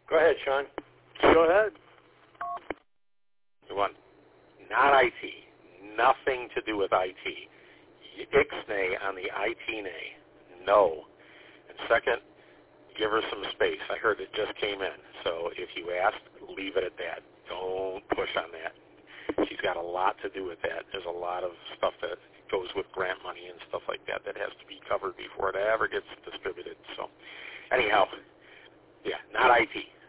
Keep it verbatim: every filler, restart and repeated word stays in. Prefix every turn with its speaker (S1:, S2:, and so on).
S1: Go ahead, Sean.
S2: Go ahead.
S3: One, not I T. Nothing to do with I T. Ixnay on the I T N A. No. And second, give her some space. I heard it just came in. So if you ask, leave it at that. Don't push on that. She's got a lot to do with that. There's a lot of stuff that goes with grant money and stuff like that that has to be covered before it ever gets distributed. So anyhow, yeah, not I T.